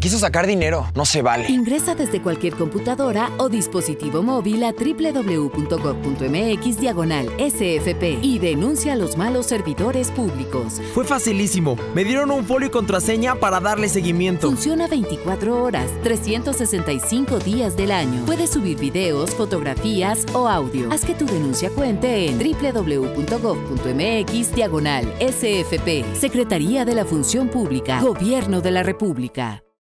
quiso sacar dinero. No se vale. Ingresa desde cualquier computadora o dispositivo móvil a www.gov.mx/SFP y denuncia a los malos servidores públicos. Fue facilísimo. Me dieron un folio y contraseña para darle seguimiento. Funciona 24 horas, 365 días del año. Puedes subir videos, fotografías o audio. Haz que tu denuncia cuente en www.gov.mx/SFP. Secretaría de la Función Pública. Gobierno de la República.